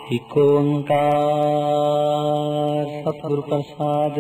इक ओंकार सतगुरु प्रसाद।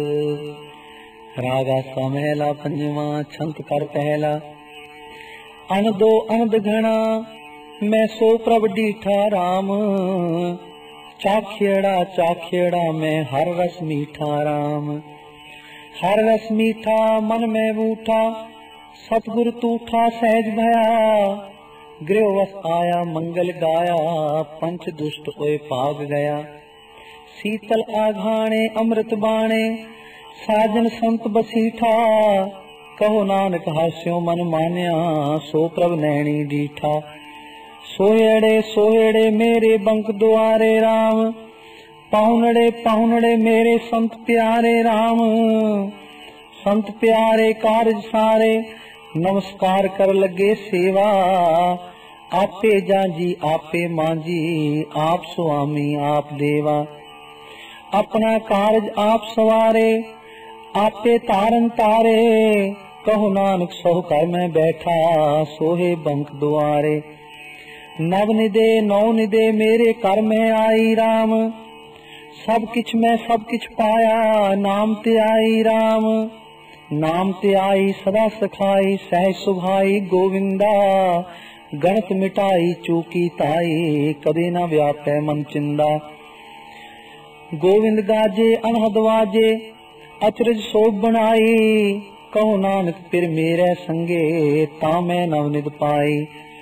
रागा समहला पंजवा छंत कर पहला। अन दो अनद घना मैं सो प्रभ डीठा राम। चाखेड़ा चाखेड़ा मैं हर रस मीठा राम। हर रस मीठा मन में बूठा सतगुरु तूठा सहज भया। गृहवश आया मंगल गाया पंच दुष्ट ओए भाग गया। शीतल आघाणे अमृत बाणे साजन संत बसीठा। कहो नानक हास्यो मन मान्या सो प्रभ नैणी डीठा। सोहेड़े सोहेड़े मेरे बंक द्वारे राम। पाहुनड़े पाहुनड़े मेरे संत प्यारे राम। संत प्यारे कारज सारे नमस्कार कर लगे सेवा। आपे जांजी आपे मांजी आप स्वामी आप देवा। अपना कारज आप सवारे आपे तारन तारे। कहो नानक सोह कर मैं बैठा सोहे बंक द्वारे। नव निदे नौ निदे मेरे कर में आई राम। सब किछ मैं सब किछ पाया नाम ते आई राम। नाम ते आई सदा सखाई सहज सुभाई गोविंदा। गणत मिटाई चूकी ताई कदे न व्यापै मन चिंदा। गोविंद गाजे अनहद वाजे अचरज शोभ बनाई। कहो नानक फिर मेरे संगे ता मैं नवनिध पाई।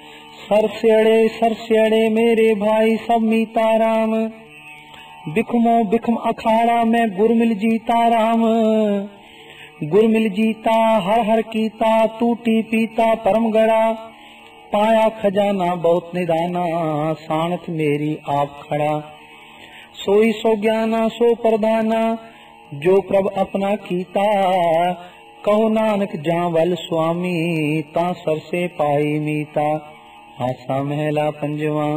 सरस्यड़े मेरे भाई सब मीता राम। बिखमो बिखम अखाड़ा में गुर मिल जीता राम। गुर मिल जीता हर हर कीता टूटी पीता परम गड़ा। पाया खजाना बहुत निदाना सानत मेरी आप खड़ा। सोई सो ज्ञाना सो प्रधाना जो प्रभ अपना कीता। कहो नानक जहाँ वल स्वामी ता सरसे पाई मीता। आसा महला पंजवा।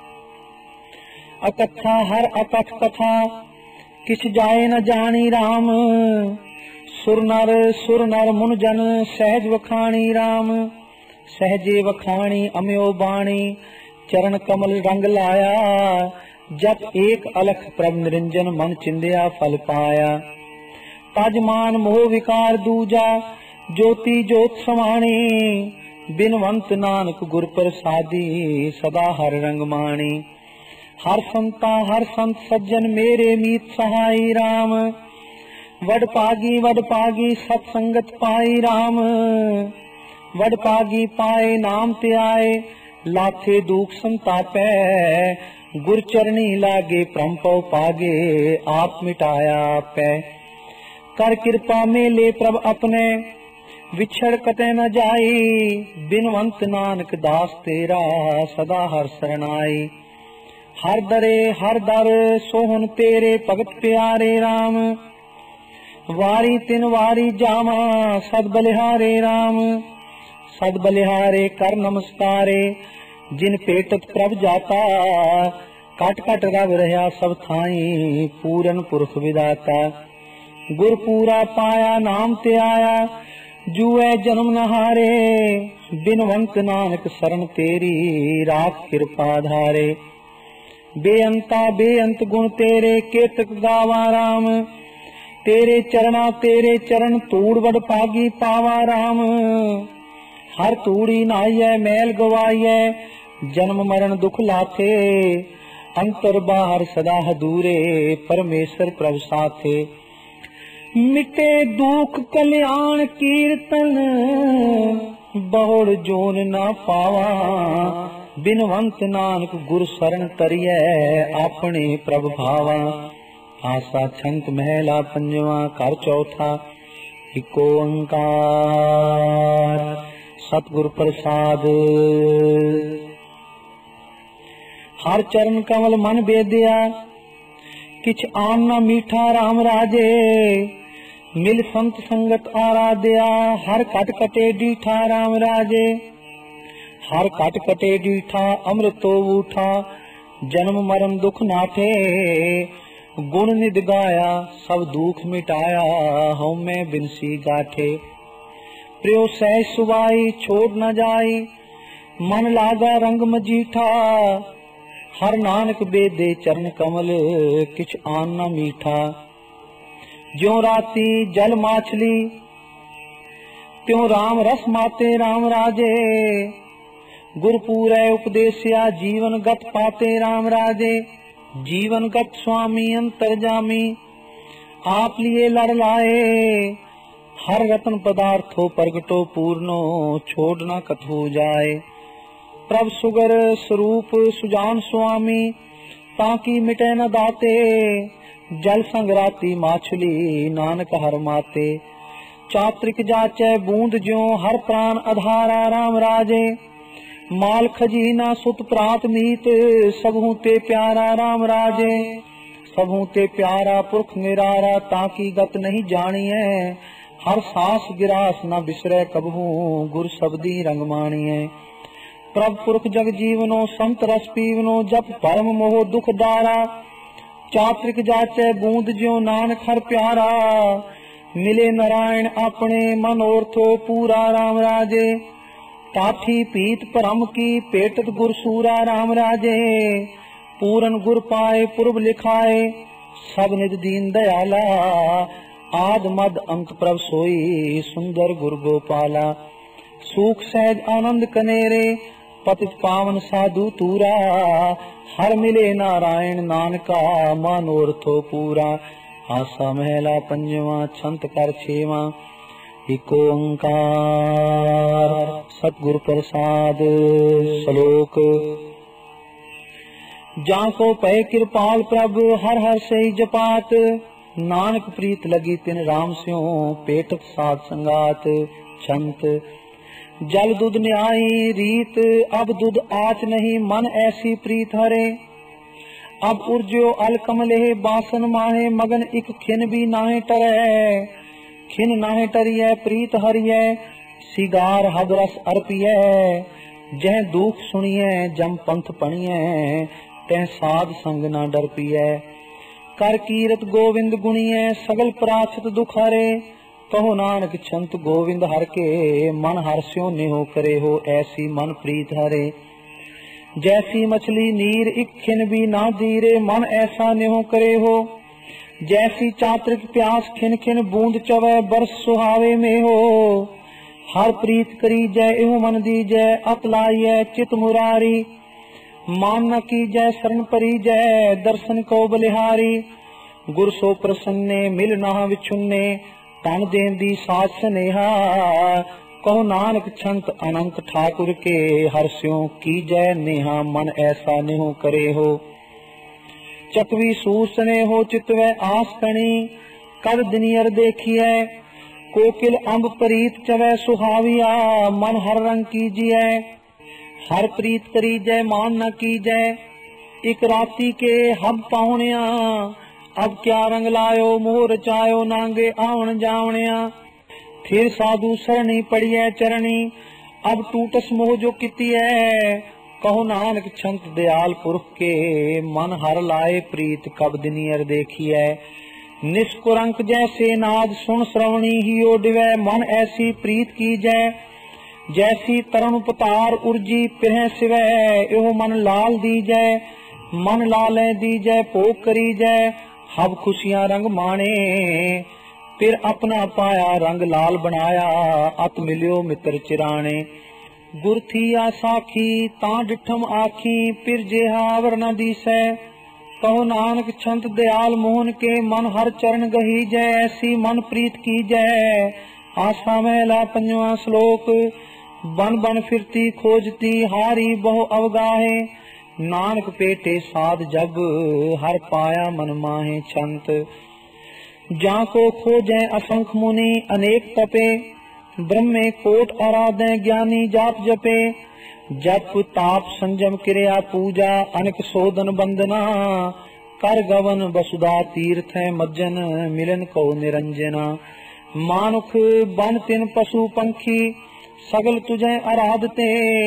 अकथा हर अकथ कथा किछ जाए न जानी राम। सुर नर मुन जन सहज वखाणी राम। सहजे वखाणी अम्यो बाणी चरण कमल रंग लाया। जप एक अलख प्रभ निरंजन मन चिंदिया फल पाया। तजमान मोह विकार दूजा ज्योति ज्योत समाणी। बिनवंत नानक गुर प्रसादी सदा हर रंग माणी। हर संत सज्जन मेरे मीत सहाई राम। वड पागी सत्संगत पाई राम। वड पागी पाए नाम ते आए लाथे दुख संतापै। गुर चरणी लागे परम पौ पागे आप मिटाया पै। कर कृपा मेले प्रभ अपने विछड़ कते न जाई। बिनवंत नानक दास तेरा सदा हर शरणाई। हर दर सोहन तेरे भगत प्यारे राम। वारी तिन वारी जावा सद बलिहारे राम। सद बलिहारे कर नमस्कारे जिन पेटत प्रभ जाता। कट कट रव रहा सब थाई पूरन पुरख विदाता। गुर पूरा पाया नाम ते आया जुए जन्म नहारे। बिनवंत नानक शरण तेरी राख कृपा धारे। बेअंत गुण तेरे केतक गावा राम। तेरे चरण तूड़ वड पागी पावा राम। हर तूड़ी नाइये मैल गवाइये जन्म मरण दुख लाथे। अंतर बाहर सदा हदूरे परमेश्वर प्रभ साथे। मिटे दुख कल्याण कीर्तन बहुड़ जोन न पावा। बिनवंत नानक गुर शरण तरिये अपने प्रभ भावा। आसा छंत महला पंजवा कर चौथा। इक ओंकार सतगुरु प्रसाद। हर चरण कमल मन बेदिया किछ आम न मीठा राम राजे। मिल संत संगत आराध्या हर कट कटे डीठा राम राजे। हर कट कटे डीठा अमृतो ऊठा जन्म मरण दुख नाठे। गुण निध गाया सब दुख मिटाया हूँ मैं बिनसी गाठे। प्रियो सहज सुवाई छोड़ न जाई मन लागा रंग मजीठा। हर नानक बेदे चरण कमल किछ आन न मीठा। ज्यों राती जल माछली त्यों राम रस माते राम राजे। गुरपूरै उपदेसिया जीवन गत पाते राम राजे। जीवन गत स्वामी अंतर्जामी आप लिए लड़ लाए। हर रतन पदार्थो प्रगटो पूर्णो छोड़ न कथो जाए। प्रभ सुगर स्वरूप सुजान स्वामी ताकि मिटे न दाते। जल संगराती माछली नानक हर माते। चात्रिक जाचै बूंद ज्यों हर प्राण आधारा राम राजे। माल खजीना सुत प्रात मीत सबहू ते प्यारा राम राजे। सबहू ते प्यारा पुरख निरारा ताकि गत नहीं जानिए। हर सांस गिरास न बिसरै कबहू गुर शब्दी रंग मानिए। प्रभ पुरख जग जीवनो संत रस पीवनो जप परम मोह दुख दारा। चात्रिक जाचै बूंद ज्यों नानक हर प्यारा। मिले नारायण अपने मनोरथो पूरा राम राजे। टाठी पीत परम की पेटत गुर सूरा राम राजे। पूरन गुर पाए पूर्व लिखाए सब निज दीन दयाला। आद मद अंत प्रभ सोई सुंदर गुर गोपाला। सूख सहज आनंद कनेरे पतित पावन साधु तूरा। हर मिले नारायण नानका मनोरथो पूरा। आसा महला पंजवा छंत कर छेवा। इको ओंकार सतगुर प्रसाद। श्लोक जाको पै कृपाल प्रभ हर हर सही जपात। नानक प्रीत लगी तिन राम स्यों पेटत साध संगात। छंत जल दूध न्यायी रीत अब दूध आच नहीं मन ऐसी प्रीत हरे। अब उर्ज्यो अल कमले बासन माहे मगन इक खिन भी नाहे टरै। खिन नाहे टरियै प्रीत हरियै सिगार हब रस अर्पियै। जह दुख सुनियै जम पंथ पणियै तह साध संग ना डर पियै। कर कीरत गोविंद गुणियै सगल प्राचत दुख हरे। कहो नानक छंत गोविंद हर के मन हर्ष्यो नेहो करे हो ऐसी मन प्रीत हरे। जैसी मछली नीर एक खिन भी ना दीरे मन ऐसा नेहो करे हो। जैसी चात्रिक प्यास खिन खिन बूंद चवै बरस सुहावे में हो। हर प्रीत करी जय एहो मन दी जय अतलाइय चित मुरारी। मान न की जय शरण परी जय दर्शन को बलिहारी। गुर सो प्रसन्ने मिल नहा विछुन्ने तन देन दी साथ स्नेहा। कहो नानक छंत अनंत ठाकुर के हर्ष्यों की जय नेहा मन ऐसा नेहो करे हो। चकवी सूसने हो चितवै आस कणी कद दिनियर देखिए। कोकिल अम्ब प्रीत चवै सुहाविया मन हर रंग कीजिए। हर प्रीत करी जय मान न की जय एक राती के हब पाहुनिया। अब क्या रंग लायो मोह रचायो नांगे आवन जावनिया। फिर साधु सरणी पड़िए चरणी अब टूटस मोह जो किती है। कहो नानक छंत दयाल पुरख के मन हर लाए प्रीत कब दिनियर देखिए। निष्कुरंक जैसे नाद सुन श्रवणी ही ओडिवै मन ऐसी प्रीत की जय। जैसी तरण पतार उर्जी पिरह सिवै एहो मन लाल दी जय। मन लाले दी जय भोग करी जय हब खुशियां रंग माणे। फिर अपना पाया रंग लाल बनाया अत मिलियो मित्र चिराने। गुर थिया साखी तां डिठम आखी फिर जेहा आवर न दीसै। कहो नानक छंत दयाल मोहन के मन हर चरण गही जय ऐसी मन प्रीत की जय। आसा महला पंजवा श्लोक बन बन फिरती खोजती हारी बहु अवगाहे। नानक पेटे साध जब हर पाया मन माहे। छंत जाको खोजे असंख मुनि अनेक तपे। ब्रह्मे कोट आराधे ज्ञानी जाप जपे। जप ताप संजम क्रिया पूजा अनेक शोधन बंदना। कर गवन वसुधा तीर्थ मज्जन मिलन को निरंजना। मानुख बन तिन पशु पंखी सगल तुझे आराधते।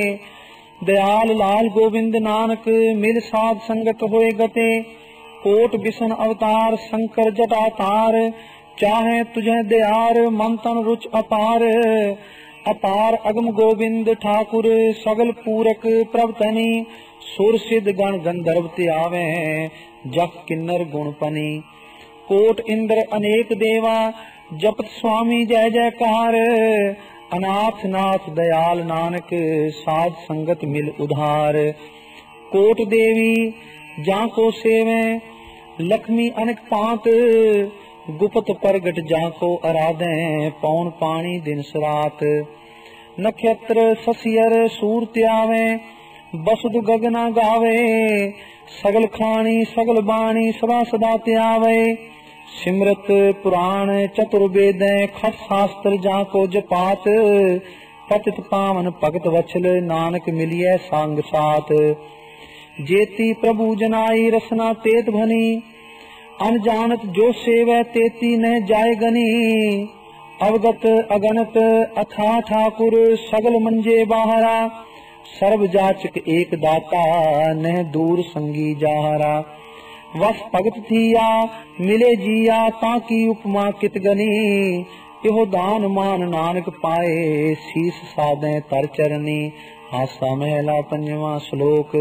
दयाल लाल गोविंद नानक मिल साध संगत होए गते। कोट बिसन अवतार शंकर जटा तार चाहे तुझे दयार मन तन रुच अपार। अपार अगम गोविंद ठाकुर सगल पूरक प्रभ तनी सुर सिद्ध गण गंधर्व ते आवे जप किन्नर गुण पनी कोट इंद्र अनेक देवा जपत स्वामी जय जयकार अनाथ नाथ दयाल नानक साध संगत मिल उधार कोट देवी जाको सेवे लक्ष्मी अनेक पांत गुप्त प्रगट जाको आराधे पौन पानी दिन सरात नक्षत्र ससियर सूर त्यावे बसुद गगना गावे सगल खानी सगल बाणी सदा सदा त्यावे सिमरत पुराण चतुर्वेद खट शास्त्र जाको जपात पतित पावन भगत वचल नानक मिलिए संग साथ जेती प्रभु जनाई रसना तेत भनी अनजानत जो सेवै तेती न जाय गनी अवगत अगणत अथा ठाकुर सगल मंजे बाहरा सर्व जाचक एक दाता न दूर संगी जाहरा वस भगत थिया मिले जिया ताकि उपमा कित गनी इहो दान मान नानक पाए शीस साधे तर चरनी आसा महला पंजवा श्लोक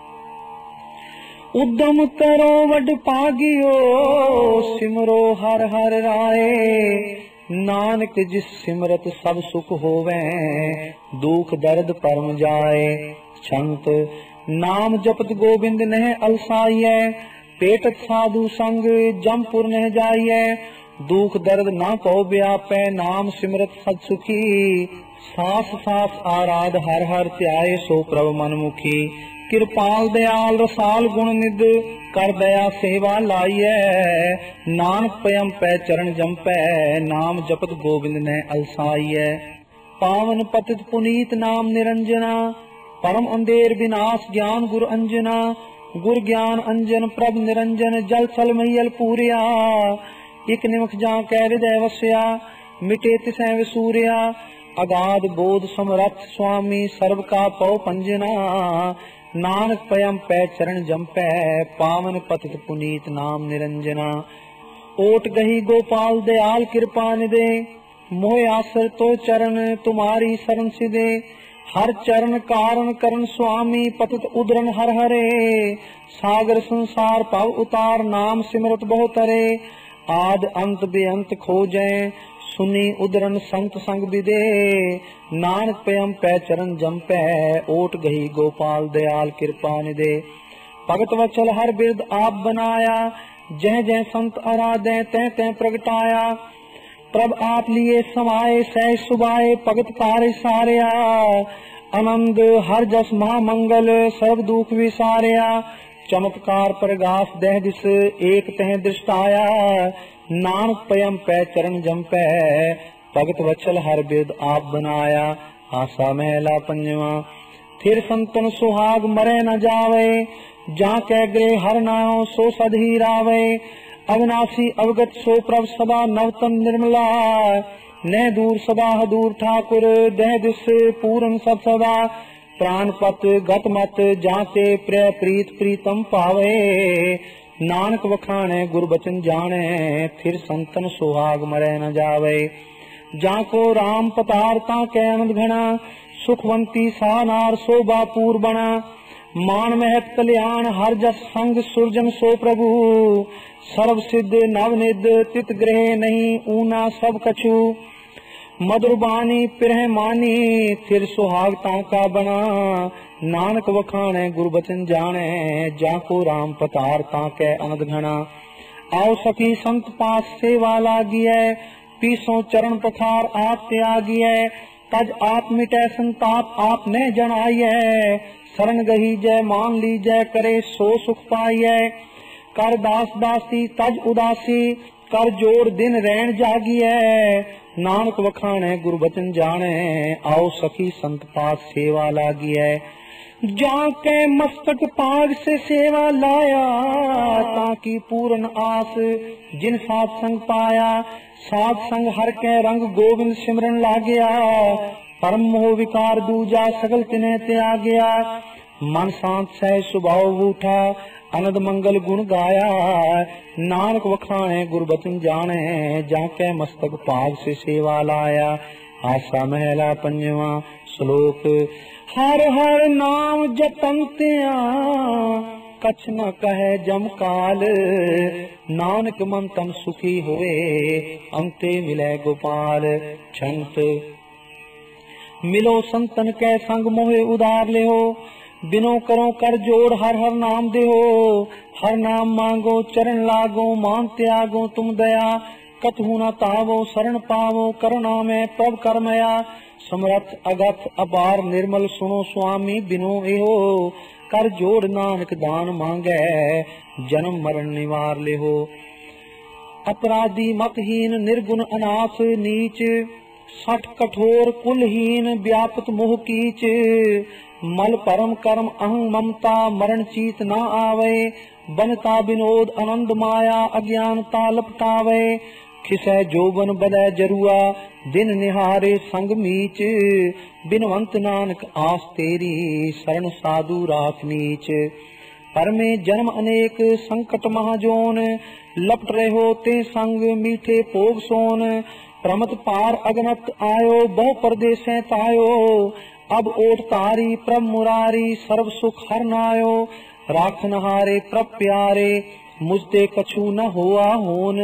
उद्यम करो वड पागियो सिमरो हर हर राय नानक जिस सिमरत सब सुख होवे दुख दर्द परम जाए छंत नाम जपत गोविंद नह अलसाइए पेटत साधु संग जमपुर नह जाइए दुख दर्द ना को व्यापे नाम सिमरत सद सुखी सास सास आराध हर हर त्याय सो प्रभ मनमुखी कृपाल दयाल रसाल गुण निध कर दया सेवा लाइए नानक पयम पै चरण जंपै नाम जपत गोविंद ने अलसाइए पावन पतित पुनीत नाम निरंजना परम अंधेर विनाश ज्ञान गुर अंजना गुर ज्ञान अंजन प्रभ निरंजन जल चल मैयल पूरिया एक निमख जा कै हृदय वस्या मिटे तिसै विसूरिया अगाध बोध समरथ स्वामी सर्व का पौ पंजना नानक पयम पै चरण जंपै पावन पतित पुनीत नाम निरंजना ओट गही गोपाल दयाल कृपा निदे मोह आसर तो चरण तुम्हारी शरण सिदे हर चरण कारण करण स्वामी पतित उदरन हर हरे सागर संसार पव उतार नाम सिमरत बहु तरे आद अंत बेअंत खोजै सुनी उदरन संत संग विदे नानक पयम पै चरण जंपै ओट गही गोपाल दयाल कृपा निदे भगत वचल हर बिरद आप बनाया जह जह संत आराधे तह तह प्रगटाया प्रभ आप लिए समाये सह सुबाए भगत कार्य सारिया आनंद हर जस महामंगल सर्व दुख विसारिया चमत्कार प्रगास दह दिस एक तह दृष्टाया नानक पयम पै चरण जंपै भगत वचल हर बिरद आप बनाया आसा महला पंजवा फिर संतन सुहाग मरे न जावे जा कै गृह हर नायो सो सदही रावे अविनाशी अवगत सो प्रभ सदा नवतन निर्मला न दूर सदा दूर ठाकुर दह दिस पूरन सब सदा प्राणपत गत मत जाते प्रिय प्रीत प्रीतम पावे नानक वखाणे गुर बचन जाने फिर संतन सुहाग मरे न जावे जाको राम पतार ताके आनंद घना सुखवंती सानार शोभापूर बना मान महत कल्याण हर जस संग सुरजन सो प्रभु सर्व सिद्ध नवनिध तित ग्रह नहीं ऊना सब कछु मधुरबानी पिरह मानी फिर सुहाग ताका बना नानक वखाणे गुरु बचन जाने जाको राम पतार ताके अनद घना आओ सखी संत पास सेवा लागिए पीसो चरण पथार आप त्यागिए तज आप मिटे संताप आप ने जनाइए शरण गही जय मान ली जय करे सो सुख पाइए कर दास दासी तज उदासी कर जोर दिन रैन जागिए नानक वखाणे गुरु बचन जाने आओ सखी संत पास सेवा लागिए जाके मस्तक पाग से सेवा लाया ताकि पूर्ण आस जिन साथ संग पाया साथ संग हर के रंग गोविंद सिमरन लागया परम मोह विकार दूजा सगल तिने त्यागया मन शांत सह स्वभाव उठा अनंद मंगल गुण गाया नानक वखाणे गुरु बचन जाने जाके मस्तक पाग से सेवा लाया आसा महला पंजवा श्लोक। हर हर नाम जपंतिया कछ न कहे जम काल, नानक मन तन सुखी होए अंते मिले गोपाल। छंत मिलो संतन कै संग मोहे उदार ले हो, बिनो करो कर जोड़ हर हर नाम दे हो। हर नाम मांगो चरण लागो, मान त्यागो तुम दया। कतहु न तावो शरण पावो, करुणा में प्रभ करमया। समरथ अगथ अपार निर्मल सुनो स्वामी बिनो एहो। कर जोड़ नानक दान मांगे, जन्म मरण निवार ले हो। अपराधी मतहीन निर्गुण अनाथ नीच, सठ कठोर कुलहीन व्यापत मोह कीच। मल परम कर्म अहं ममता, मरण चीत न आवे। बनता विनोद आनंद माया, अज्ञानता लपटावे। खिसै जोबन बदै जरुआ, दिन निहारे संग मीच। बिनवंत नानक आस तेरी, शरण साधु राख नीच। पर में जन्म अनेक संकट महाजोन, लपट रहो ते संग मीठे भोग सोन। प्रमत पार अगनत आयो, बहु परदेसें तायो। अब ओट तारी प्रभ मुरारी, सर्व सुख हर नायो। राखन हारे प्रभ प्यारे, मुझते कछु न हुआ होन।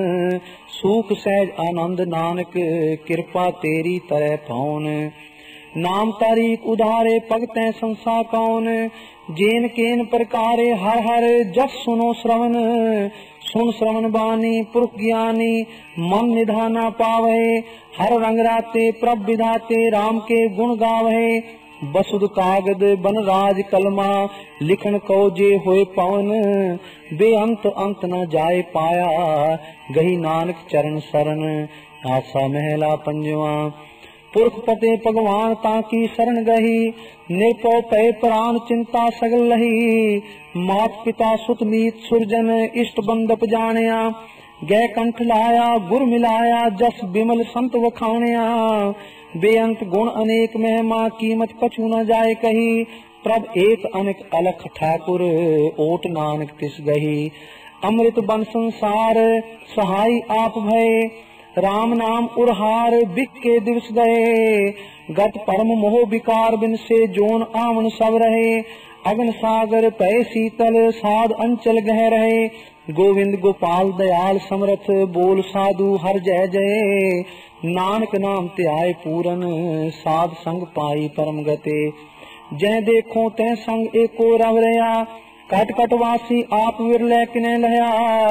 सुख सहज आनंद नानक, कृपा तेरी तरह पाउन। नाम तारीख उधारे भगतैं संसा कौन, जेन केन प्रकारे हर हर जस सुनो श्रवण। सुन श्रवण बानी पुरख ज्ञानी, मन निधाना पावे। हर रंग राते प्रभ विधाते, राम के गुण गावे। बसुद कागद बन राज कलमा, लिखन को जे होए पवन। बेअंत अंत न जाए पाया, गही नानक चरण सरन। आसा महला पंजवा। पुरख पते भगवान ताकी शरण गही, निर्भय पै प्राण चिंता सगल लही। मात पिता सुत मीत सुरजन, इष्ट बंदप जानिया। गै कंठ लाया गुर मिलाया, जस बिमल संत वखाणिया। बेअंत गुण अनेक महिमा, कीमत कछु न जाए कही। प्रभ एक अनेक अलख ठाकुर, ओट नानक तिस गही। अमृत बन संसार सहाय आप भय, राम नाम उरहार बिक के दिवस गए। गत परम मोह विकार बिन से, जोन आवन सब रहे। अगन सागर पै शीतल, साध अंचल गह रहे। गोविंद गोपाल दयाल समरथ, बोल साधु हर जय जय। नानक नाम त्याय पूरन, साध संग पाई परम गते। जय देखो तै संग एको रव रया, कट कट वासी आप विरलै किने लया।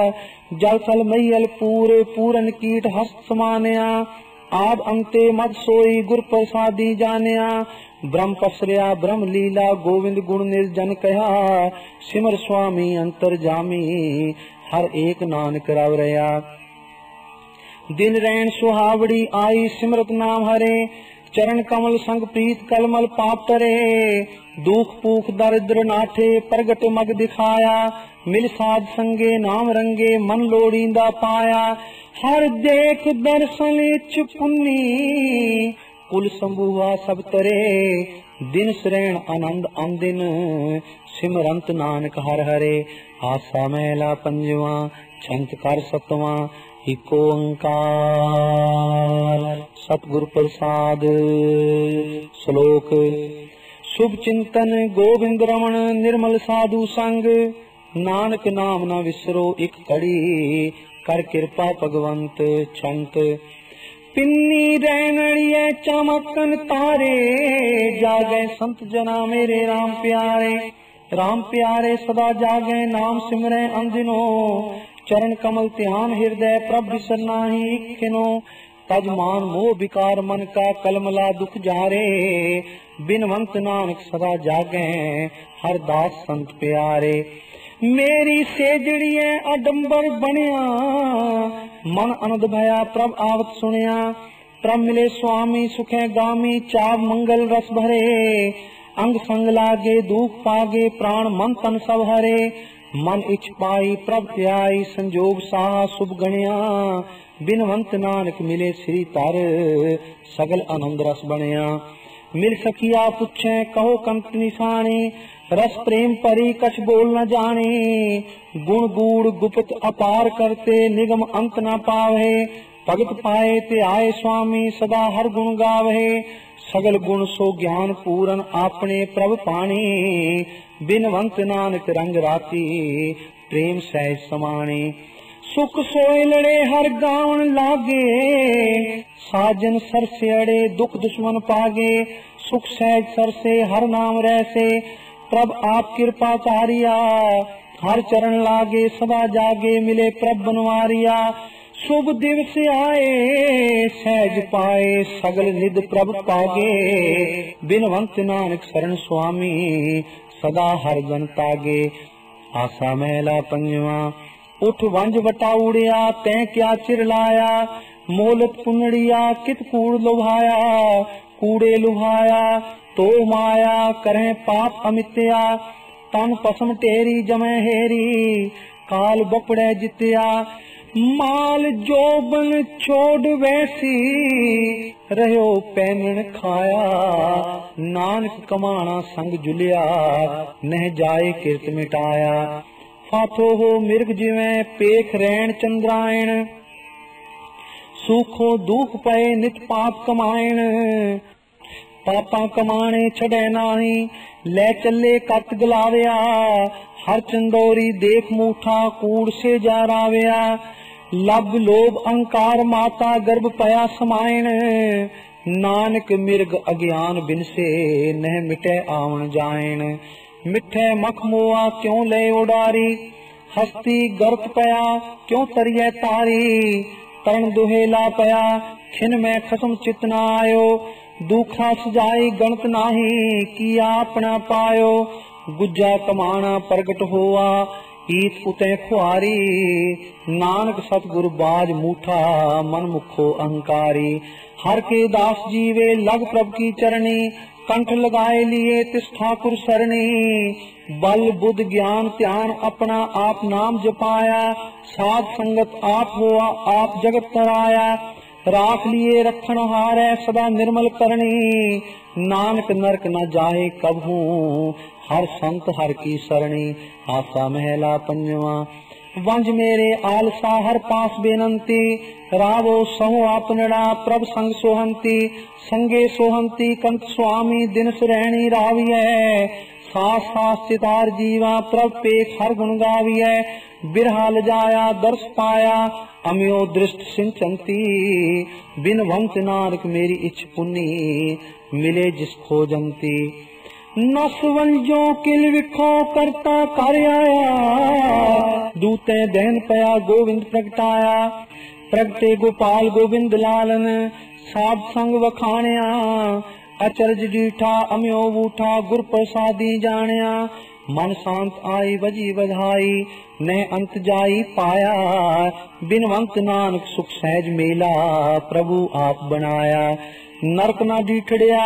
जल थल मैयल पूर, पूरन कीट हस्त समानया। आद अंते मद सोई, गुर प्रसादी जानिया। ब्रह्म पसरिया ब्रह्म लीला, गोविंद गुण निर्जन कहा। सिमर स्वामी अंतर जामी, हर एक नानक रव रया। दिन रैन सुहावड़ी आई, सिमरत नाम हरे। चरण कमल संग प्रीत कलमल पाप तरे। दुख पूख दरिद्र नाठे, प्रगट मग दिखाया। मिल साध संगे नाम रंगे, मन लोड़ींदा पाया। हर देख दर्शन इच पुन्नी, कुल संभुआ सब तरे। दिन श्रेण आनंद आंदिन, सिमरंत नानक हर हरे। आसा महला पंजवा। छंत कर सतवा। इक ओंकार सतगुर प्रसाद। श्लोक। शुभ चिंतन गोविंद रमन, निर्मल साधु संग। नानक नाम न विसरो इक कड़ी, कर कृपा भगवंत। छंत। पिन्नी रैनड़िए चमकन तारे, जागे संत जना मेरे राम प्यारे। राम प्यारे सदा जागे, नाम सिमरे अंदिनो। चरण कमल ध्यान हृदय, प्रभ बिसरनाहि इक्खिनो। तज मान मोह विकार मन का, कलमला दुख जारे। बिनवंत नानक सदा जागे, हर दास संत प्यारे। मेरी सेजड़िए अडंबर बनिया, मन आनंद भया प्रभ आवत सुनिया। प्रभ मिले स्वामी सुखे गामी, चाव मंगल रस भरे। अंग संग लागे दुख पागे, प्राण मन तन सब हरे। मन इच पाई प्रभ ध्याई, संजोग साहा शुभ गणिया। बिनवंत नानक मिले श्री तर, सगल आनंद रस बनिया। मिल सखिया पुछे कहो कंत निशानी, रस प्रेम परी कछ बोल न जाने। गुण गूढ़ गुप्त अपार करते, निगम अंत न पावे। भगत पाए ते आए स्वामी सदा हर गुण गावे सगल गुण सो ज्ञान पूरन आपने प्रभ पानी बिनवंत नानक रंग राती प्रेम सहज समाने सुख सोए लड़े हर गावन लागे साजन सर से अड़े दुख दुश्मन पागे सुख सहज सर से हर नाम रहसे प्रभ आप कृपा चारिया हर चरण लागे सदा जागे मिले प्रभ बनवारिया शुभ दिवस आए सहज पाए सगल निध प्रभ पागे बिनवंत नानक शरण स्वामी सदा हर गन तागे आसा महला पंजवा उठ वंज वटा उड़िया तै क्या चिर लाया मोलत पुनड़िया कित कूड़ लुभाया कूड़े लुभाया तो माया करें पाप अमित्या तन पसम टेरी जमै हेरी काल बपड़े जित्या माल जोबन छोड़ वैसी रहो पैनन खाया नानक कमाना संग जुलिया नह जाए किरत मिटाया फाथो हो मिर्ग जिवें पेख रैन चंद्रायण सूखो दुख पए नित पाप कमायण पापा कमाने छड़े नाही ले चले कत गलाविया हर चंदोरी देख मूठा कूड़ से जा राविया लब लोभ अहंकार माता गर्भ पया समायण नानक मिर्ग अज्ञान बिन से नह मिटे आवन जायण मिठे मख मोआ क्यों ले उडारी हस्ती गर्त पया क्यों तरिए तारी तरण दुहेला पया खिन में खसम चित न आयो दुखा सजाई गणत नाही किया अपना पायो गुज्जा कमाना प्रगट होआ ईत उते खुआरी नानक सतगुरु बाज मूठा मन मुखो अहंकारी हर के दास जीवे लग प्रभ की चरणी कंठ लगाए लिए तिस ठाकुर सरणी बल बुद्ध ज्ञान ध्यान अपना आप नाम जपाया साध संगत आप हुआ आप जगत तराया राख लिए रखन हारै सदा निर्मल करनी नानक नरक न जाहे कबहू हर संत हर की सरणी आसा महला पंजवा वंज मेरे आलसा हर पास बेनंती रावो सहो आपनड़ा प्रभ संग सोहंती संगे सोहंती कंठ स्वामी दिन सुरैनी राविय सास सास चितार जीवा प्रभ पेख हर गुण गाविय बिरहा लजाया दर्श पाया अम्यो दृष्ट सिंचंती बिनवंत नानक मेरी इच्छ पुन्नी मिले जिस खोजंती नस वंजो किल विखो करता कर आया दूते दहन पया गोविंद प्रगटाया प्रगटे गोपाल गोविंद लालन साध संग वखाणिया अचरज डीठा अम्यो बूठा गुर प्रसादी जानिया मन शांत आई बजी बधाई न अंत जाई पाया बिनवंत नानक सुख सहज मेला प्रभु आप बनाया नरक ना डीठड़िया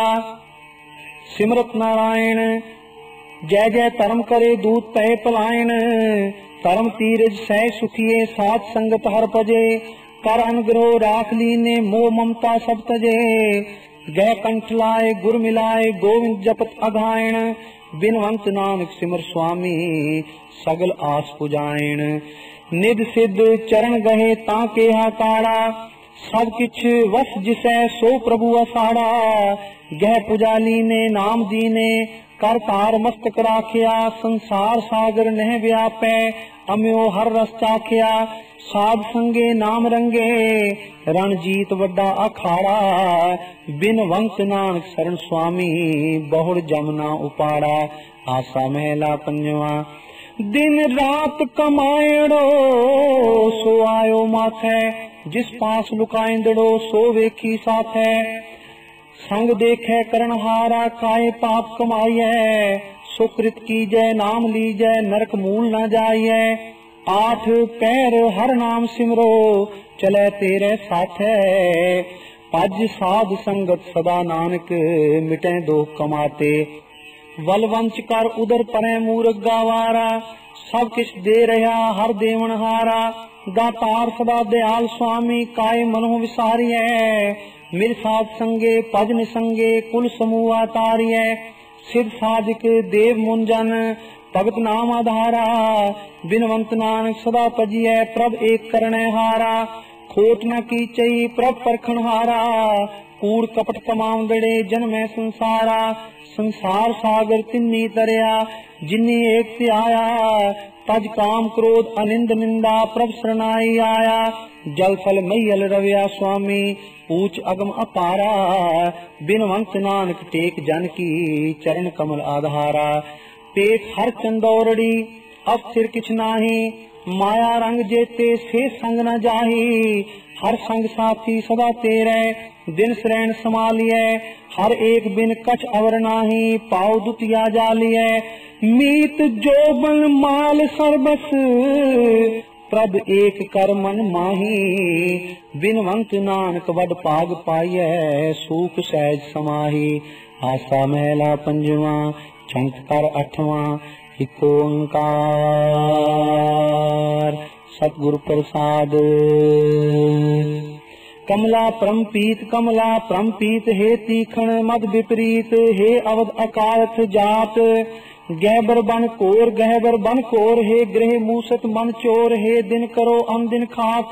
सिमरत नारायण जय जय धर्म करे दूत पै पलायन धर्म तीरज सह सुखिए साथ संगत हर पजे कर अनुग्रह राख लीने मोह ममता सब तजे गह कंठ लाए गुर मिलाए गोविंद जपत अघायण बिनवंत नानक सिमर स्वामी सगल आस पुजायण निध सिद्ध चरण गहे ताके हाकाड़ा सब किछ वस जिसै सो प्रभु असाड़ा गह पुजाली ने नाम दीने कर तार मस्तक राखिया संसार सागर नह व्यापै अम्यो हर रस चाखिया साध संगे नाम रंगे रणजीत वड्डा अखाड़ा बिनवंत नानक शरण स्वामी बहुड़ जमना उपाड़ा आसा महला पंजवा दिन रात कमायड़ो सो आयो माथे जिस पास लुकाइंदड़ो सो वेखी साथे संग देखे करण हारा काए पाप कमाइए सुकृत कीजै नाम लीजै नरक मूल न जाइए आठ पैर हर नाम सिमरो चले तेरे साथे पज साध संगत सदा नानक मिटे दोख कमाते वलवंच कर उदर परे मूर्ख गावारा सब किछ दे रहा हर देवन हारा दातार सदा दयाल स्वामी काय मनो विसारिय मिर साध संगे पज निसंगे कुल समूह तारिय सिद्ध साधिक देव मुंजन भगत नाम आधारा बिनवंत नानक सदा पजिय प्रभ एक करने हारा खोट न कीचई प्रभ परखण हारा, कूड़ कपट कमावड़े जन्मै संसारा। संसार सागर तिन्नी तरया, जिन्नी एक ते आया, तज काम क्रोध अनिंद निंदा प्रभ शरणाई आया। जल थल मैयल रव्या स्वामी, ऊंच अगम अपारा, बिनवंत नानक टेक जन की, चरण कमल आधारा। पेट हर चंदौरड़ी अब सिर किछ नाही, माया रंग जेते से संग न जाही। हर संग साथी सदा तेरे, दिन श्रैण समालिए, हर एक बिन कछ अवर नाही, पाव दुतिया जालिए। मीत जोबन माल सर्बस, प्रभ एक कर मन माही। बिनवंत नानक वड पाग पाइए, सूख सहज समाही। आसा महला पंजवा, छंत कर अठवां, इक ओंकार। सतगुरु प्रसाद। कमला परम पीत हे तीखण मद विपरीत, हे अवध अकारथ जात। गहबर बन कोर, हे गृह मूसत मन चोर। हे दिन करो दिन खात,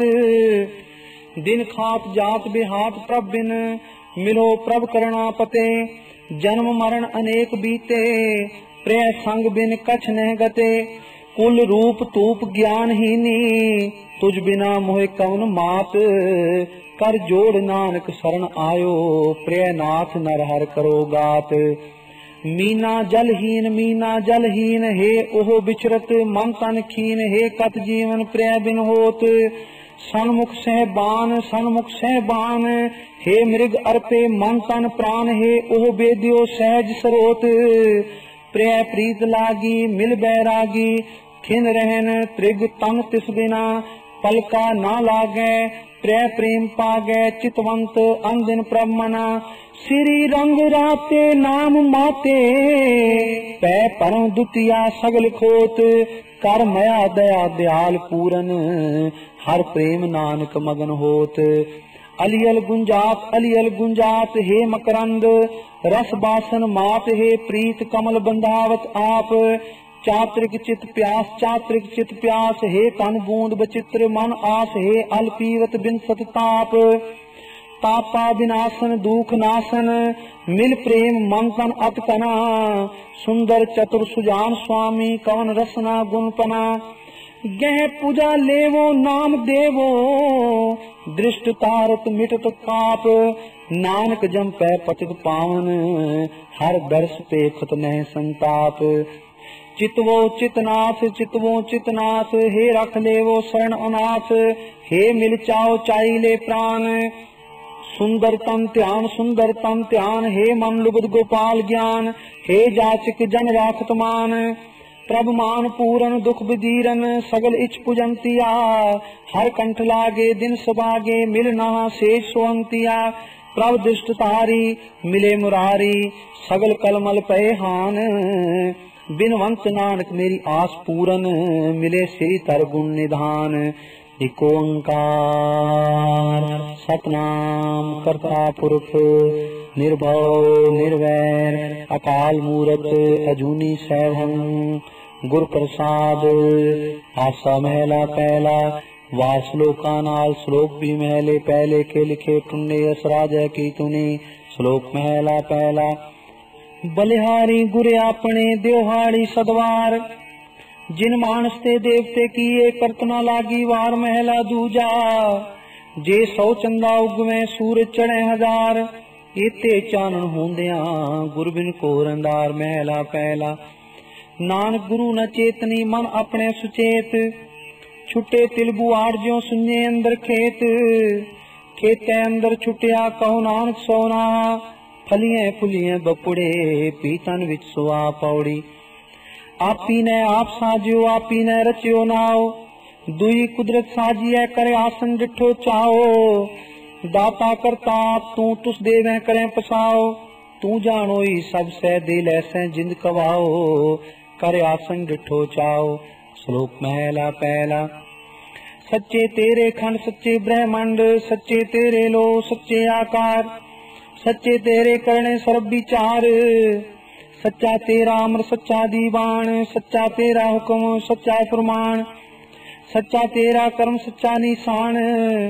दिन खात जात बेहात प्रभ बिन। मिलो प्रभ करुणा पते, जन्म मरण अनेक बीते। प्रिय संग बिन कछ न गते, कुल रूप तूप ज्ञानहीनी। तुझ बिना मोहे कवन मात, कर जोड़ नानक शरण आयो। प्रिय नाथ नर हर करो गात। मीना जलहीन, हे ओह बिचरत मन तन खीन। हे कत जीवन प्रिय बिन होत, सन्मुख सहबान। हे मृग अर्पे मन तन प्राण, हे ओह बेदियो सहज सरोत। प्रिय प्रीत लागी मिल बैरागी, खिन रहन त्रिग तन तिस बिना। पलका ना लागे प्रिय प्रेम पागे, चितवंत अंदिन प्रभ मना। श्री रंग राते नाम माते, पै परम दुतिया सगल खोत। कर मया दया दयाल पूरन, हर प्रेम नानक मगन होत। अलियल गुंजात, हे मकरंद रस बासन मात। हे प्रीत कमल बंधावत आप, चात्रिक चित प्यास। हे तन बूंद बचित्र मन आस, हे अल पीवत बिनसत ताप। तापा विनाशन दुख नाशन, मिल प्रेम मन तन अतकना। सुंदर चतुर सुजान स्वामी, कवन रसना गुणपना। गह पूजा लेवो नाम देवो, दृष्ट तारत मिटत पाप। नानक जम पै पतित पावन, हर दर्श देखत नह संताप। चितवो चितनाथ, हे रख लेवो शरण अनाथ। हे मिल चाओ चाई ले प्राण, सुंदर तन ध्यान। हे मन लुबद गोपाल ज्ञान, हे जाचिक जन राखत मान। प्रभ मान पूरन दुख बिदीरन, सगल इच पुजंतिया। हर कंठ लागे दिन सुभागे, मिल नहा शेष सोहंतिया। प्रभ दृष्ट तारी मिले मुरारी, सगल कलमल पे हान। बिनवंत नानक मेरी आस पूरन, मिले श्री तर गुण निधान। इक ओंकार। सतनाम करता पुरख, निर्भव निर्वैर, अकाल मूरत अजूनी सैभं। गुर प्रसाद। आसा महला पहला, वार श्लोका नाल श्लोक भी महले पहले के लिखे। टुन्ने असराजय की तुनी, श्लोक महला पहला। बलिहारी गुरे आपने देवहाड़ी सदवार, जिन मानस ते देवते किए करतना लागी वार। महला दूजा, जे 100 चंदा उगवे सूरज चढ़े 1000। इते चानन होंदिया गुर बिन को रंदार। महला पहला। नानक गुरु न चेतनी मन अपने सुचेत, छुटे तिल बुआड़ ज्यों सुन्ने अंदर खेत। खेते अंदर छुटिया कहो नानक सोना, फलियां फुलियां बपुड़े पीतन विच सुआ पौड़ी। आपी ने आप साजियो आपी ने रचियो नाओ, दुई कुदरत साजिए करे आसन डिठो चाओ। दाता करता तू तुस देवे करे पसाओ, तू जानो ही सब से दिल ऐसे जिंद कवाओ। करे आसन डिठो चाओ। श्लोक महला पहला। सच्चे तेरे खंड सच्चे ब्रह्मांड, सच्चे तेरे लो सच्चे आकार। सच्चे तेरे करने सर्व विचार, सच्चा तेरा अमर सच्चा दीवान। सच्चा तेरा हुक्म सच्चा फरमान, सच्चा तेरा कर्म सच्चा निशान।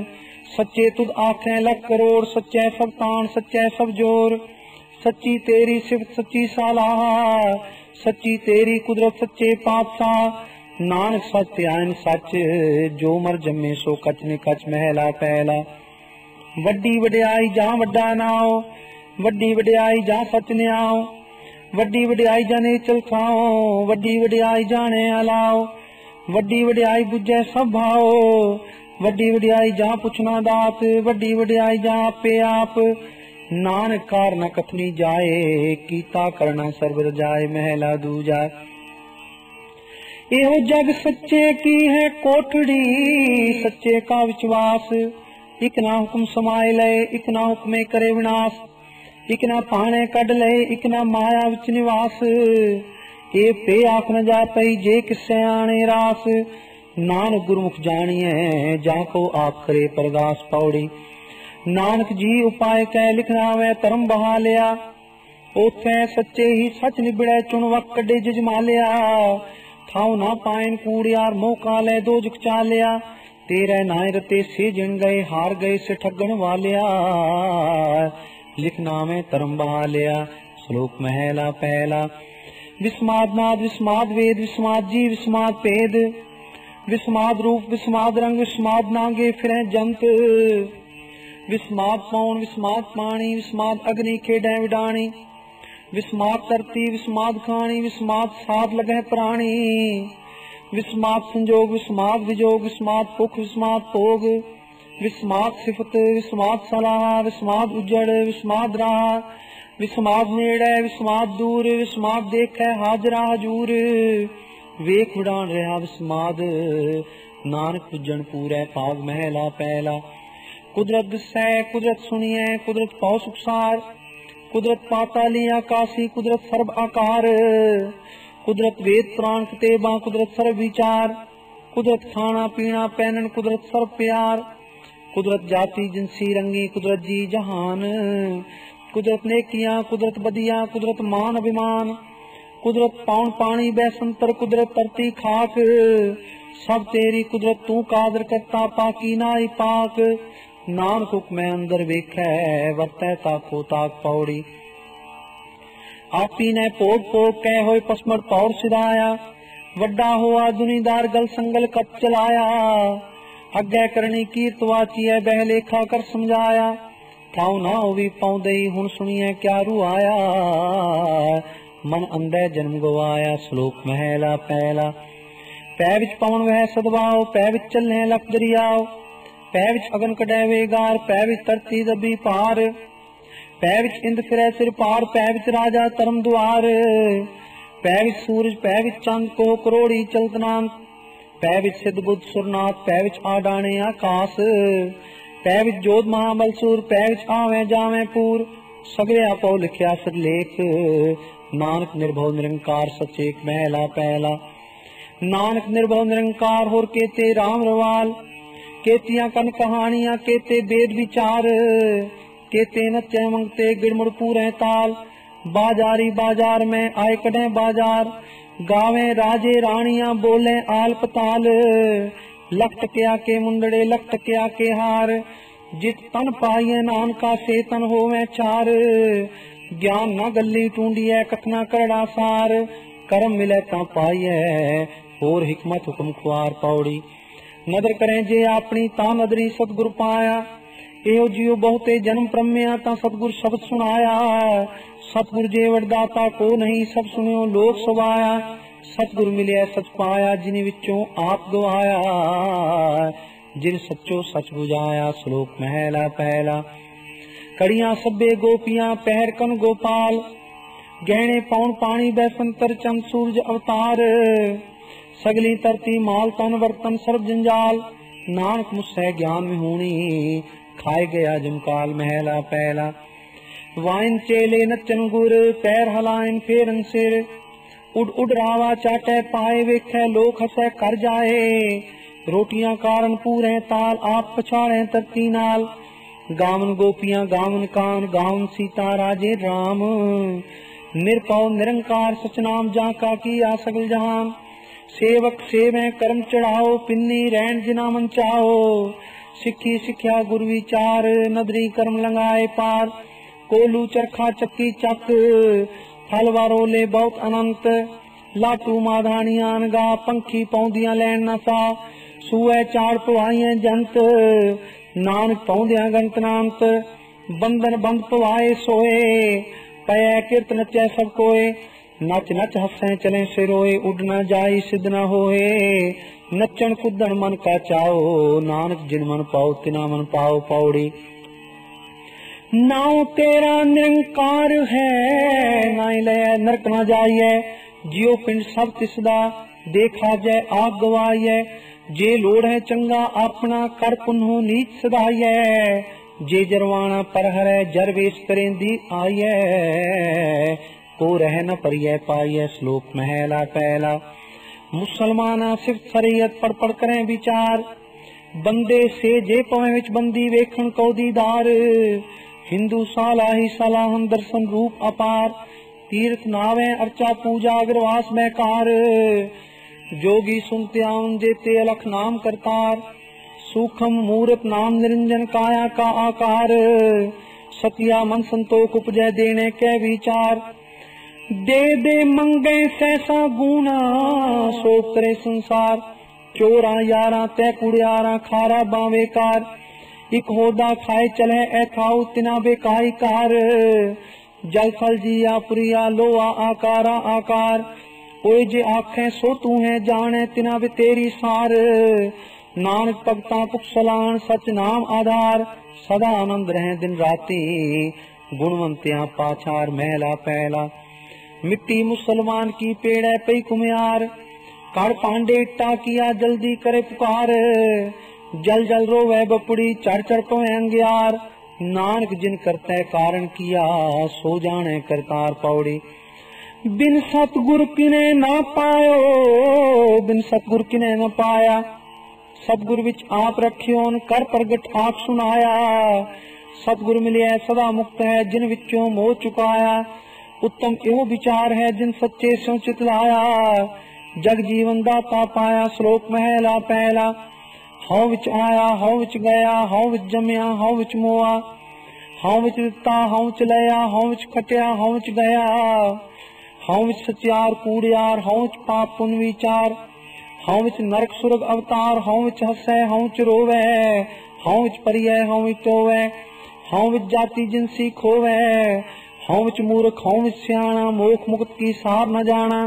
सच्चे तुद आखें लख करोड़, सच्चे सब तान सच्चे सब जोर। सच्ची तेरी सिफत सच्ची सालाह, सच्ची तेरी कुदरत सच्चे पातशाह। नानक सच आयन सच, जो मर जम्मे सो कच ने कच महला पहला। वड्डी वड्याई जा वड्डा नाओ, वड्डी वड्याई जा सच न्याओ। वड्डी वड्याई जाने चल खाओ, वड्डी वड्याई जाने अलाओ। वड्डी वड्याई बुझे सब भाओ, वड्डी वड्याई जा पुछना दात। वड्डी वड्याई जा आपे आप, नानक कार न कथनी जाए। कीता करना सर्वर जाए महला दूजा। एहो जग सच्चे की है कोठड़ी, सच्चे का विश्वास। इक ना हुक्म समाए लय, इक ना हुक्मे करे विनाश। इक ना पाने कढ लय, इक ना माया विच निवास। ए पे आख न जा पई, जे किसे आने रास। नानक गुरमुख जानिए, जाको आप करे परदास पौड़ी। नानक जी उपाय कै लिखना वे धर्म बहा लिया। ओथे सच्चे ही सच निबड़े, चुन वक कढे जजमा लिया। थाऊ ना पायन कूड़ियार, मौका ले दो जुक चालिया। तेरे नाय रते से जिन गए, हार गए से ठगन वालिया। लिखना में धर्म बहा लिया। श्लोक महला पहला। विस्माद नाद विस्माद वेद, विस्माद जी विस्माद भेद। विस्माद रूप विस्माद रंग, विस्माद नागे फिरे जंत। विस्माद पौन विस्माद पानी, विस्माद अग्नि खेडे विडाणी। विस्माद धरती विस्माद खानी, विस्माद साध लगे प्राणी। विस्माद संजोग विस्माद विजोग, विस्माद पुख विस्माद भोग। विस्माद सिफत विस्माद सलाह, विस्माद उजड़ विस्माद राह। विस्माद नेड़े विस्माद दूर, विस्माद देखे हाजरा हजूर। वेख उड़ान रहा विस्माद, नानक पुजन पूरे पाग महला पहला। कुदरत दिसै कुदरत सुनिए, कुदरत पाओ सुखसार। कुदरत पाताली आकाशी, कुदरत सर्व आकार। कुदरत वेद पुराण किताबां, कुदरत सर्व विचार। कुदरत खाना पीना पहनन, कुदरत सर्व प्यार। कुदरत जाति जिनसी रंगी, कुदरत जी जहान। कुदरत नेकियां कुदरत बदिया, कुदरत मान अभिमान। कुदरत पाउन पानी बैसंतर, कुदरत धरती खाक। सब तेरी कुदरत तू कादर करता, पाकी नाई पाक। नानक हुक्मै अंदर वेखै, वरतै ताको ताक पौड़ी। आपी ने भोग भोग कै होए पसमड़ पौड़ सिधाया। वड्डा होआ दुनीदार गल संगल कत चलाया। अग्गै करनी कीर्त वाचिए, बह लेखा कर समझाया। थाऊ ना होवी पाउंदई, हुन सुनिए क्या रुआया। मन अंधे जन्म गवाया। श्लोक महला पहला। पै विच पवन वह सदवाओ, पै विच चले लख दरियाओ। पै विच अगन कढै वेगार, पै विच धरती दबी पार। पै विच इंद फिरै सिर पार, पै विच राजा धर्म दुआर। पै विच सूरज पै विच चंद, को करोड़ी चलतनांत। पै विच सिद्ध बुद्ध सुरनाथ, पै विच आडाणे आकाश। पै विच जोध महाबलसूर, पै विच आवे जावे पूर। सगले आपो लिखिया सिरलेख, नानक निर्भव निरंकार सचेक महला पहला। नानक निर्भव निरंकार होर केते राम रवाल। केतियां कन कहानियां केते वेद विचार। केते नचे मंगते गिड़मुड़ पूरे ताल। बाजारी बाजार में आए कढ़े बाजार। गावे राजे रानियां बोले आल पताल। लख टकिया के मुंडड़े लख टकिया के हार। जित तन पाइए नानका से तन होवे चार। ज्ञान न गली टूंडिए कखना करड़ा सार। कर्म मिले ता पाइए, होर हिकमत हुक्म खुआर पौड़ी। नदर करें जे अपनी ता नदरी सतगुर पाया। एहो जियो बहुते जन्म प्रम्या, ता सतगुर शब्द सुनाया। सतगुर जे वरदाता को नहीं, सब सुनियो लोक सवाया। सतगुर मिले सच पाया, जिन विचों आप गवाया। जिन सच्चो सच बुझाया। श्लोक महला पहला। कड़ियां सब्बे गोपियां, पहर कन गोपाल। गहने पौन पानी बैसंतर, चंद सूरज अवतार। सगली धरती माल तन वर्तन सर्व जंजाल। नानक मुझसे ज्ञान में होनी, खाए गया जमकाल महला पहला। वाइन चेले नचन गुर, पैर हलाइन फेरन सिर। उड़ उड़ रावा चाटे पाए, वेखे लोक हसे कर जाए। रोटियां कारण पूरे ताल, आप पछाड़े धरती नाल। गावन गोपियां गावन कान, गावन सीता राजे राम। निरपौ निरंकार सचनाम, जाका किया सगल जहान। सेवक सेवे कर्म चढ़ाओ, पिन्नी रैन जिना मन चाहो। सिखी सिखिया गुर विचार, नदरी कर्म लंगाए पार। कोलू चरखा चक्की चक, फल वारोले बहुत अनंत। लाटू माधानियान गा, पंखी पौंदियां लैन न सा। सूए चाड़ पवाइए जंत, नानक पौंदियां गंत नांत। बंधन बंद पवाए सोए, पै किरत नचै सब कोय। नच नच हसें चले से रोए, उड न जाई सिद्ध न होए। नचन कुदन मन का चाओ, नानक जिन मन पाओ तिना मन पाओ पौड़ी। नाउ तेरा निरंकार है, नाई ले नरक न जाइए। जियो पिंड सब तिसदा, देखा जय आग गवाइए। जे लोड़ है चंगा अपना, कर पुन्हो नीच सदाइए। जे जरवाना पर हरै, जर वेश करेंदी आइए। को रह न परिय पाइए, श्लोक महला पहला। मुसलमाना सिर्फ शरीयत पढ़ पढ़ करें विचार। बंदे से जे पवें विच बंदी, वेखण को दीदार। हिंदू साला ही सलाहन, दर्शन रूप अपार। तीर्थ नावे अर्चा पूजा, अग्रवास में कार। जोगी सुनते आउन, जेते अलख नाम करतार। सूखम मूर्त नाम निरंजन, काया का आकार। सतिया मन संतोख उपजय, देने के विचार। दे दे मंगे सहसा गुना, सो करे संसार। चोरा यारा तै कुड़ियारा, खारा बावेकार। इक होदा खाए चले ऐथाऊ, तिना बेकारी कार। जल फल जिया पुरिया, लोआ आकारा आकार। ओए जे आखे सो तू है जाने, तिना वे तेरी सार। नानक भगता पुख सलान, सच नाम आधार। सदा आनंद रहे दिन राती, गुणवंतियां पाछार। महला पहला। मिट्टी मुसलमान की पेड़ है पई कुम्हार। कर पांडे इट्टा किया, जल्दी करे पुकार। जल जल रोवे बपुड़ी, चढ़ चढ़ पवे अंगियार। नानक जिन करते कारण किया, सो जाने करतार पौड़ी। बिन सतगुर किने ना पायो, बिन सतगुर किने न पाया। सतगुर विच आप रखियोन, कर प्रगट आप सुनाया। सतगुर मिलिया सदा मुक्त है, जिन विचों मोह चुकाया। उत्तम एहो विचार है, जिन सच्चे स्यों चित लाया। जग जीवन दाता पाया, श्लोक महला पहला। हौ विच आया, हौ विच गया, हौ विच जमया, हौ विच मोआ। हौ विच दिता, हौ विच लया, हौ विच खटिया, हौ विच गया। हौ विच सचियार कूड़ियार, हौ विच पाप पुन विचार। हौ विच नरक सुरग अवतार, हौ विच हसै, हौ विच रोवै। हौ विच परिय, हौ विच टोवै। हौ विच जाति जिनसी खोवै। हौ विच मूर्ख, हौ विच सियाणा, मोख मुक्त की सार न जाना।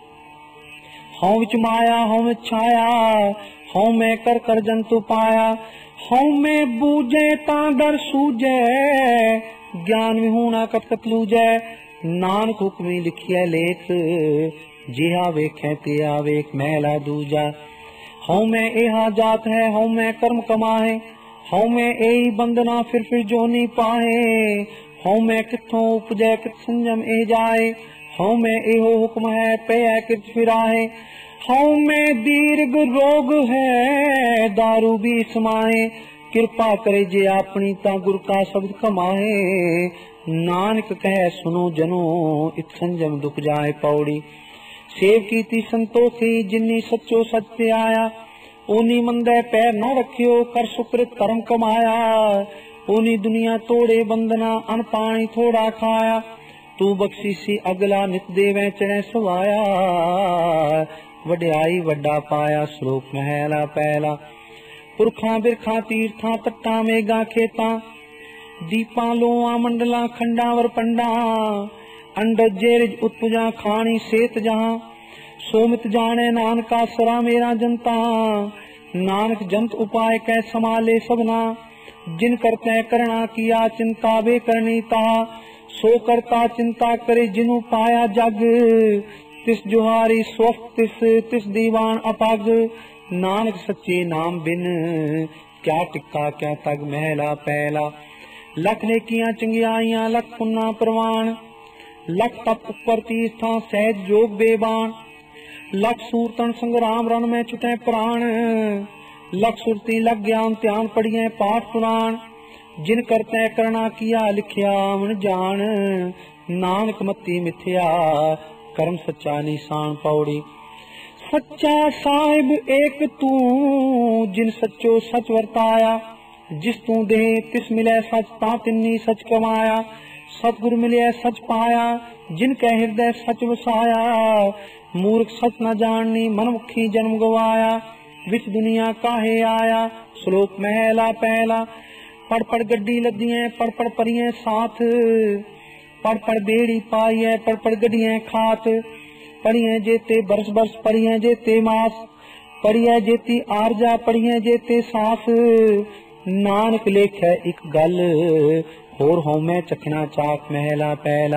हौ विच माया, हौ विच छाया, हौ मैं कर कर जंतु पाया। हौ मैं बूझे तां दर सूझे, ज्ञान विहूणा कत कत लूझै। नानक हुक्मी लिखिए लेख, जिहा वेखे तिहा वेख। महला दूजा। हौ मैं एहा जात है, हौ मैं कर्म कमाए। हौ मैं एही बंदना, फिर जोनी पाए। हौ मैं किथों उपजै, कित संजम ए जाए। हौ मैं एहो हुक्म है, पे कित फिराए। हौ मैं दीर्घ रोग है, दारू भी समाए। कृपा करे जे अपनी, ता गुर का शब्द कमाए। नानक कहे सुनो जनो, इत संजम दुख जाए पौड़ी। सेव कीती संतोखी, जिन्नी सच्चो सत्य आया। ओनी मंदे पैर न रखियो, कर सुकृत कर्म कमाया। ओनी दुनिया तोड़े बंदना, अन पानी थोड़ा खाया। तू बख्शीसी अगला, नित देवे चढ़े सवाया। वड्याई वड्डा पाया, श्लोक महला पहला। पुरखा बिरखा तीर्थां, तट्टां मेघां खेतां। दीपां लोआं मंडलां, खंडावर पंडा। अंडज जेरिज उत्पुजा, खानी सेत जहां। सोमित जाने नानका, सरा मेरा जनता। नानक जंत उपाय कै, समाले सबना। जिन करते करना किया, चिंता वे करनी ता। सो करता चिंता करे, जिनु पाया जग। तिस जुहारी स्वस्थ, तिस दीवान अपग। नानक सच्चे नाम बिन, क्या टिक्का क्या तग। महला पहला। लख नेकियां चंगियाइयां, लख पुन्ना प्रवान। लख तप उपर तीर्थां, सहज जोग बेबान। लख सूरतन संग्राम, रण में छुटे प्राण। लख सुरती लग ज्ञान, ध्यान पढ़िए पाठ पुराण। जिन करते करना किया, लिखिया मन जान। नानक मती मिथ्या, कर्म सच्चा निशान पौड़ी। सच्चा साहिब एक तू, जिन सच्चो सच वर्ताया। जिस तू दे तिस मिले सच, ता तिन्नी सच कमाया। सतगुर मिले सच पाया, जिन कह हृदय सच वसाया। मूर्ख सच न जाननी, मनमुखी जन्म गवाया। विच दुनिया काहे आया, श्लोक महला पहला। पढ़ पढ़ गड्डी लदिए, पढ़ पढ़ परिए साथ। पढ़ पढ़ बेड़ी पाइए, पढ़ पढ़ गड्डिए खात। पढ़िए जेते बरस बरस, पढ़िए जेते मास। पढ़िए जेती आरजा, पढ़िए जेते सास। नानक लेखे एक गल, होर होमे चखना चाक महला पहला।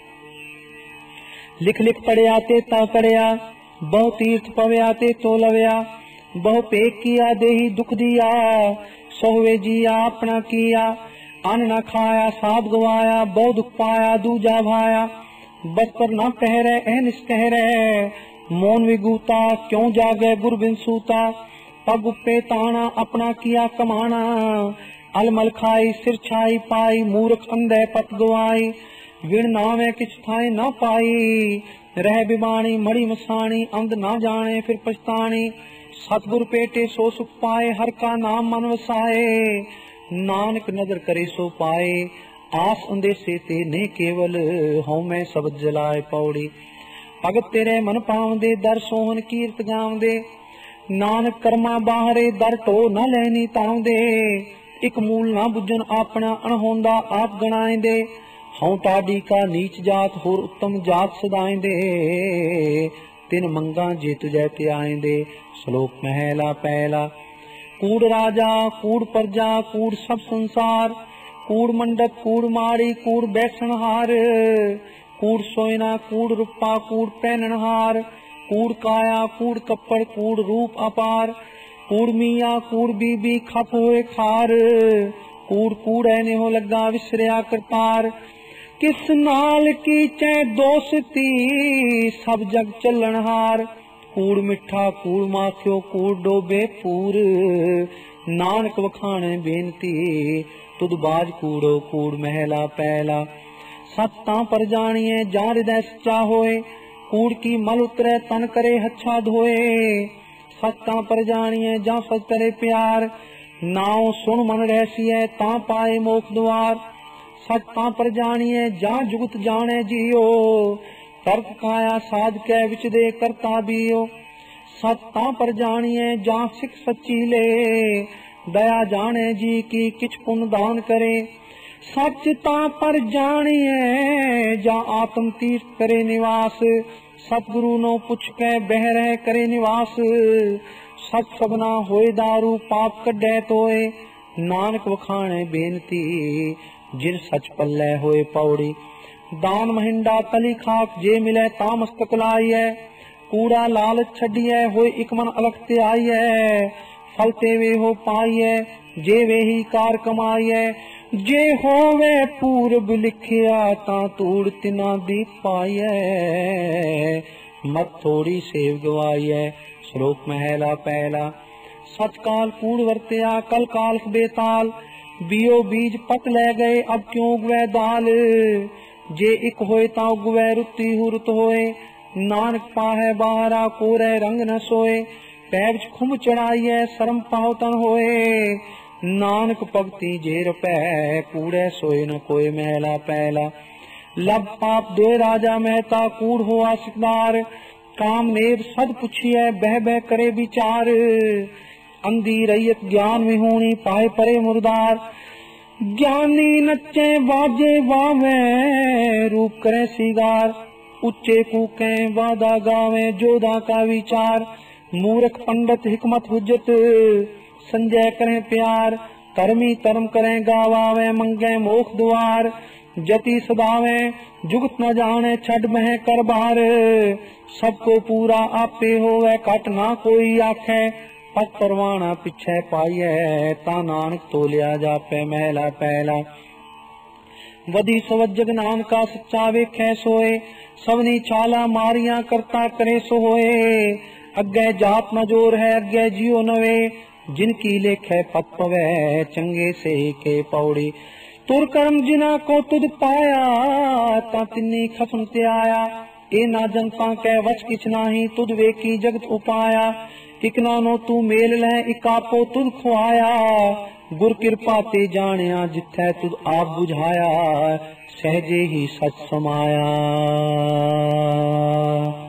लिख लिख पढ़िया ते ता कड़िया, बहु तीर्थ पव्या ते तो लव्या। बहु पेक किया देही दुख दिया, सोहवे जिया अपना किया। अन्न न खाया साध गवाया, बहु दुख पाया दूजा भाया। बस पर न कहरे अहनिस कहरे, मौन विगूता क्यों जागे गुर बिन सूता। पग उपे ताना अपना किया कमाना, अलमल खाई सिर छाई पाई। मूर्ख अंधे पत गवाई, विण नावे किछ थाए न पाई। रह बिबाणी मड़ी मसाणी, अंध ना जाने फिर पछतानी। सतगुर पेटे सो सुख पाए, हर का नाम मन वसाए। नानक नजर करे सो पाए, आस अंदेसे ते ने केवल। होमे शब्द जलाए पौड़ी, भगत तेरे मन पावदे। दर सोहन कीर्त गावदे, नानक कर्मा बाहरे। दर टो न लेनी तावदे, इक मूल ना बुझन अपना। अणहोंदा आप गणाएंदे, हूं टाडी का नीच जात, होर उत्तम जात सदाएंदे। तिन मंगा जे तुझे ते आएंदे, श्लोक महला पहला। कूड़ राजा कूड़ प्रजा, कूड़ सब संसार। कूड़ मंडप कूड़ माड़ी, कूड़ बैसनहार। कूड़ सोयना कूड़ रूपा, कूड़ पहननहार। कूड़ काया कूड़ कपड़, कूड़ रूप अपार। कूड़ मिया कूड़ बीबी, खप होए खार। कूड़ कूड़े ने हो लगा विसरिया करतार। किस नाल की चे दोस्ती, सब जग चलनहार। कूड़ मिठा कूड़ माखियो, कूड़ डोबे पूर। नानक वखाणे बेनती, तुद बाज कूड़ो कूड़ महला पहला। सत्ता पर जानिए जा हृदय सच्चा होए, कूड़ की मल उतरे तन करे हच्छा धोए। सत्ता पर जानिए जा सच करे प्यार, नाव सुन मन रहसिए ता पाए मोक्ष द्वार। सत्ता पर जानिए जा जुगत जाने जियो, तर्क काया साध के विच दे करता बियो। सत्ता पर जानिए जा सिख सच्ची ले, दया जाने जी की किछ पुण्य दान करे। सचता पर जानिए जा आत्म तीर्थ करे निवास। सतगुरु नो पुछ के बह रह करे निवास। सच सबना होए दारू, पाप कढे तोए। नानक वखाणे बेनती, जिन सच पल्ले होए पौड़ी। दान महिंडा तली खाक, जे मिले ता मस्तक लाइए। कूड़ा लालच छड़िए, होए इक मन अलख ते आइए। फल ते वे हो पाइए, जे वे ही कार कमाइए। जे होवे पूरब लिखिया, ता तूड़ तिना दी पाइए। मत थोड़ी सेव गवाइए, श्लोक महला पहला। सच काल कूड़ वरत्या, कल काल बेताल। बियो बीज पक ले गए, अब क्यों उगवे दाल। जे इक होए ता उगवे रुती हुरत होए। नानक पाहे बाहरा, कोरे रंग न सोए। पैर खुम चढ़ाइए, शर्म पाओ तन होए। नानक भगति जे रपै, कूड़े सोए न कोई महला पहला। लब पाप दो राजा मेहता, कूड़ हुआ सिकदार। काम नेद सद पुछिए, बह बह करे विचार। अंधी रैयत ज्ञान विहूणी, पाए परे मुर्दार। ज्ञानी नच्चे बाजे वावे, रूप करे सिगार। उच्चे कूके वादा गावे, जोधा का विचार। मूर्ख पंडित हिकमत हुज्जत, संजय करें प्यार। धर्मी धर्म करें गावावे, मंगे मोक्ष द्वार। जति सदावे जुगत न जाने, छड़ मह कर बार। सबको पूरा आपे होवे, कट ना कोई आखे। पग परवाना पिछे पाइए, ता नानक तोलिया जापे महला पहला। वधी सवज जग नानका, सच्चा वेखे सोए। सबनी छाला मारिया, करता करे सो होए। अगे जात न जोर है, अगे जियो नवे। जिनकी लेखे पत पवे, चंगे से के पौड़ी। तुर कर्म जिना को तुद पाया, ता तिन्नी खसम ते आया। ए ना जनता के वच किछ नाही, तुद वे की जगत उपाया। इक नानो तू मेल ले, इकापो तुद खुआया। गुर कृपा ते जानिया जिथै तुद आप बुझाया सहजे ही सच समाया।